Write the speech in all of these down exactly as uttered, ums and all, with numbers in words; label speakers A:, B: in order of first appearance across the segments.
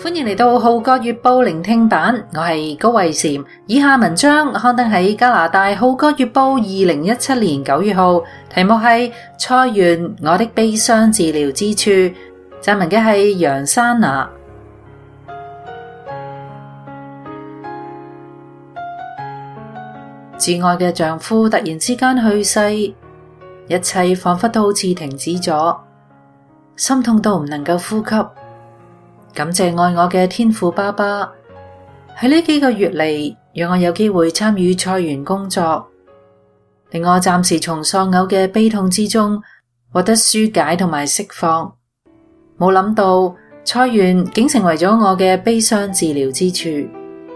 A: 歡迎嚟到《號角月報》聆聽版，我係高慧嬋。以下文章刊登喺加拿大《號角月報》二零一七年九月號，題目係《菜園我的悲傷治療之處》，撰文嘅係楊珊娜。摯愛嘅丈夫突然之間去世，一切仿佛都好似停止咗，心痛到唔能夠呼吸。感謝愛我嘅天父爸爸，喺呢幾個月嚟，讓我有機會參與菜園工作，令我暫時從喪偶嘅悲痛之中獲得紓解同埋釋放。冇諗到菜園竟成為咗我嘅悲傷治療之處。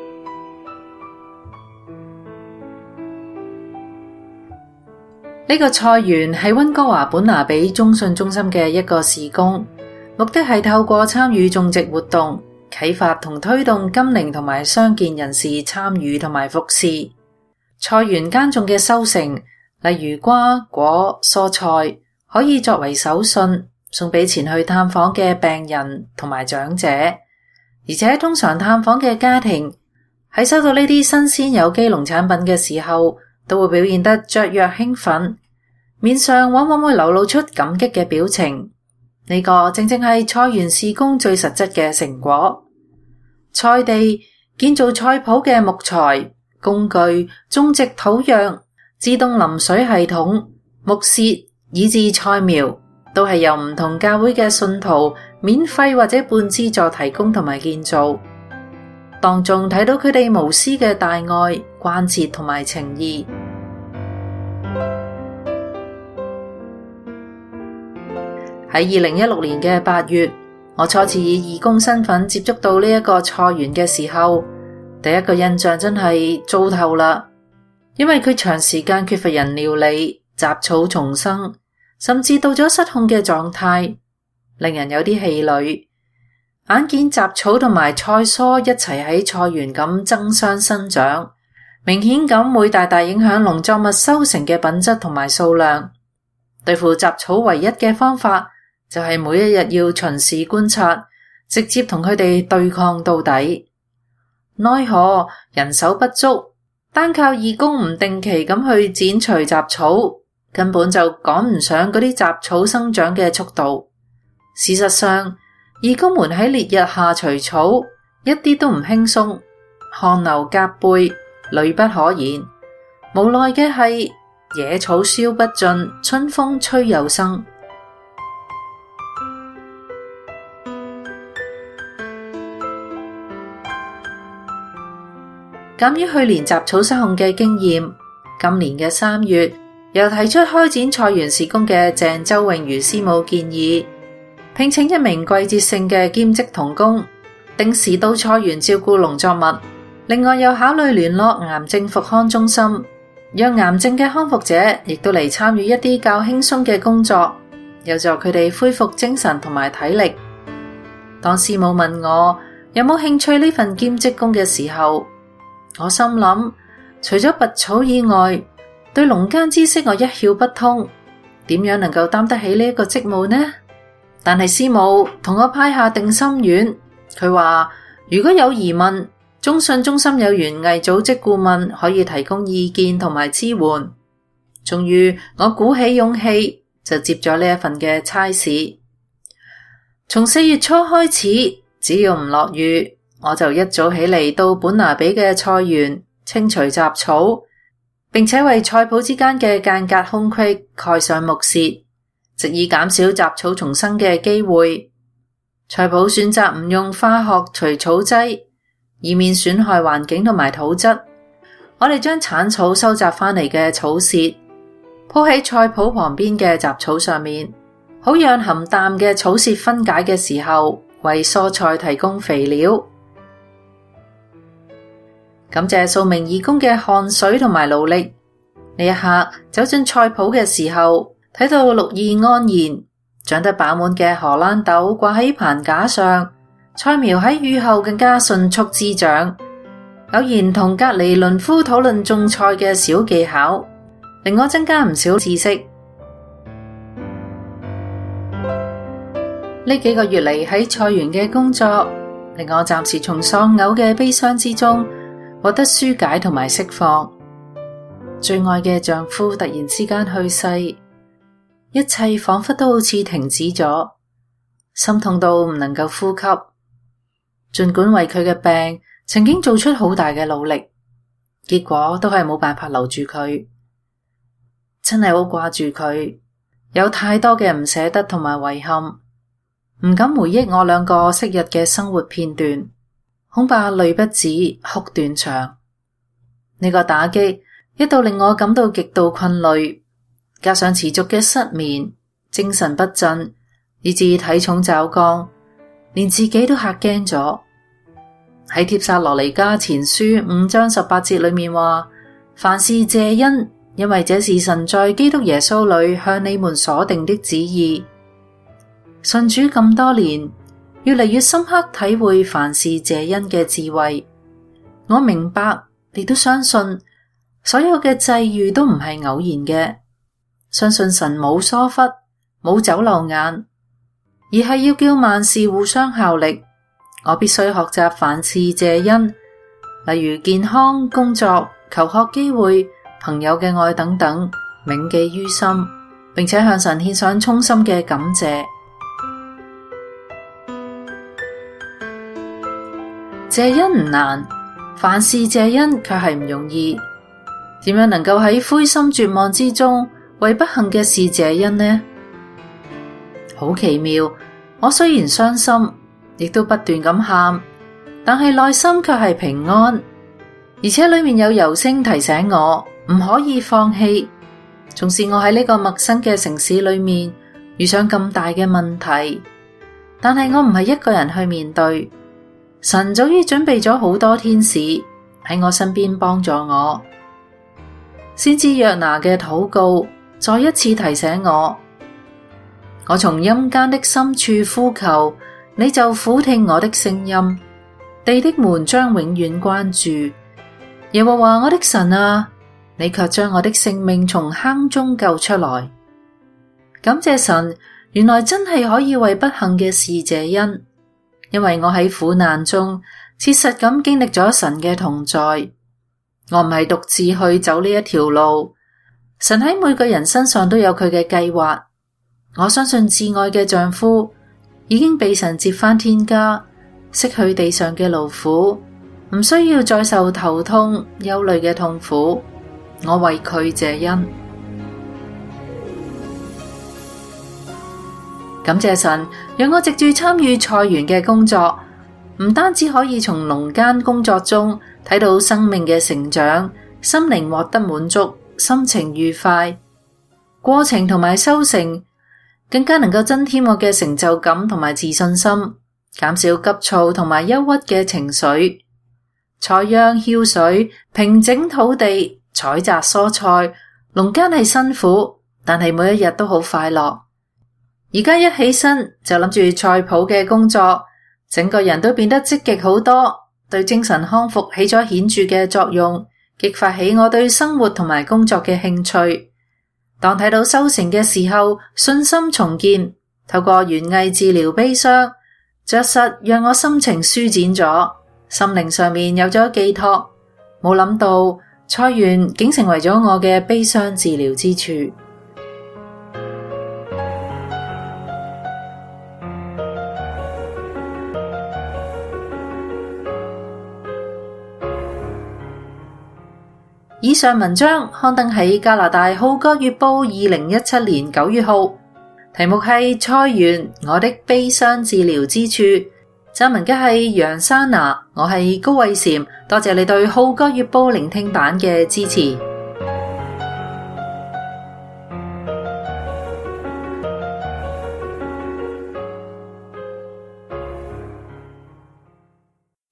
A: 呢個菜園係溫哥華本拿比中信中心嘅一個事工，目的係透過參與種植活動，啟發同推動金齡同埋傷健人士參與同埋服侍。菜園耕種嘅收成，例如瓜果、蔬菜，可以作為手信送俾前去探訪嘅病人同埋長者，而且通常探訪嘅家庭喺收到呢啲新鮮有機農產品嘅時候，都會表現得雀躍興奮，面上往往會流露出感激嘅表情。呢個正正係菜園事工最實質嘅成果。菜地、建造菜圃嘅木材、工具、種植土壤、自動淋水系統、木屑以至菜苗，都係由唔同教會嘅信徒免費或者半資助提供同埋建造。當中睇到佢哋無私嘅大愛、關切同埋情誼。喺二零一六年嘅八月，我初次以義工身份接觸到呢一個菜園嘅時候，第一個印象真係糟透啦，因為佢長時間缺乏人料理，雜草叢生，甚至到咗失控嘅狀態，令人有啲氣餒。眼見雜草同埋菜蔬一齊喺菜園咁爭相生長，明顯咁會大大影響農作物收成嘅品質同埋數量。對付雜草唯一嘅方法就係每一日要巡視觀察，直接同佢哋對抗到底。奈何人手不足，單靠義工唔定期咁去剪除雜草，根本就趕唔上嗰啲雜草生長嘅速度。事實上，義工們喺烈日下除草，一啲都唔輕鬆，汗流浹背，累不可言。無奈嘅係野草燒不盡，春風吹又生。鑒於去年雜草失控嘅經驗，今年嘅三月，又提出開展菜園事工嘅鄭周穎如師母建議，聘請一名季節性嘅兼職同工，定時到菜園照顧農作物。另外又考慮聯絡癌症復康中心，讓癌症嘅康復者亦都嚟參與一啲較輕鬆嘅工作，有助佢哋恢復精神同埋體力。當師母問我有冇興趣呢份兼職工嘅時候，我心諗，除咗拔草以外，對農耕知識我一竅不通，點樣能夠擔得起呢一個職務呢？但係師母同我派下定心丸，佢話如果有疑問，中信中心有園藝組織顧問可以提供意見同埋支援。終於我鼓起勇氣就接咗呢一份嘅差事。從四月初開始，只要唔落雨，我就一早起嚟到本拿比嘅菜園清除雜草，並且為菜圃之間嘅間隔空隙蓋上木屑，藉以減少雜草叢生嘅機會。菜圃選擇唔用化學除草劑，以免損害環境同埋土質。我哋將鏟草收集翻嚟嘅草屑鋪喺菜圃旁邊嘅雜草上面，好讓含氮嘅草屑分解嘅時候為蔬菜提供肥料。感謝數名義工嘅汗水同埋勞力，呢一刻走進菜圃嘅時候，睇到綠意盎然，長得飽滿嘅荷蘭豆掛喺棚架上，菜苗喺雨後更加迅速滋長。偶然同隔籬農夫討論種菜嘅小技巧，令我增加唔少知識。呢幾個月嚟喺菜園嘅工作， 令我暫時從喪偶嘅悲傷之中獲得紓解同埋釋放。最愛嘅丈夫突然之間去世，一切仿佛都好似停止咗，心痛到唔能夠呼吸。儘管為佢嘅病曾經做出好大嘅努力，結果都係冇辦法留住佢。真係好掛住佢，有太多嘅唔捨得同埋遺憾，唔敢回憶我兩個昔日嘅生活片段，恐怕淚不止，哭斷腸。呢個打擊一度令我感到極度困累，加上持續嘅失眠、精神不振，以致體重驟降，連自己都嚇驚咗。喺帖撒羅尼迦前書五章十八節裏面話，凡事謝恩，因為這是神在基督耶穌裏向你們所定的旨意。信主咁多年，越嚟越深刻體會凡事謝恩嘅智慧。我明白，亦都相信所有嘅際遇都唔係偶然嘅，相信神冇疏忽，冇走漏眼，而係要叫萬事互相效力。我必須學習凡事謝恩，例如健康、工作、求學機會、朋友嘅愛等等，銘記於心，並且向神獻上衷心嘅感謝。謝恩唔難，凡事謝恩卻係唔容易。點樣能夠喺灰心絕望之中為不幸嘅事謝恩呢？好奇妙，我雖然傷心，亦都不斷咁喊，但係內心卻係平安，而且裏面有柔聲提醒我唔可以放棄。縱使我喺呢個陌生嘅城市裏面遇上咁大嘅問題，但係我唔係一個人去面對，神早已準備咗好多天使喺我身邊幫助我。先知約拿嘅禱告再一次提醒我，我從陰間的深處呼求，你就俯聽我的聲音，地的門將永遠關住。耶和華我的神啊，你卻將我的性命從坑中救出來。感謝神，原來真係可以為不幸嘅事謝恩，因為我喺苦難中切實咁經歷咗神嘅同在。我唔係獨自去走呢一條路，神喺每個人身上都有佢嘅計劃。我相信至愛嘅丈夫已經被神接返天家，釋去地上嘅勞苦，唔需要再受頭痛、憂慮嘅痛苦。我為佢謝恩，感謝神，讓我藉住參與菜園嘅工作，唔單止可以從農間工作中睇到生命嘅成長，心靈獲得滿足，心情愉快，過程同埋收成更加能夠增添我嘅成就感同埋自信心，減少急躁同埋憂鬱嘅情緒。採秧、澆水、平整土地、採摘蔬菜，農間係辛苦，但係每一日都好快樂。而家一起身就諗住菜圃嘅工作，整個人都變得積極好多，對精神康復起咗顯著嘅作用，激發起我對生活同埋工作嘅興趣。當睇到收成嘅時候，信心重建，透過園藝治療悲傷，着實讓我心情舒展咗，心靈上面有咗寄託。冇諗到菜園竟成為咗我嘅悲傷治療之處。以上文章刊登喺加拿大《號角月報》二零一七年九月號，題目係菜園，我的悲傷治療之處。撰文嘅係楊珊娜，我係高慧嬋，多謝你對《號角月報》聆聽版嘅支持。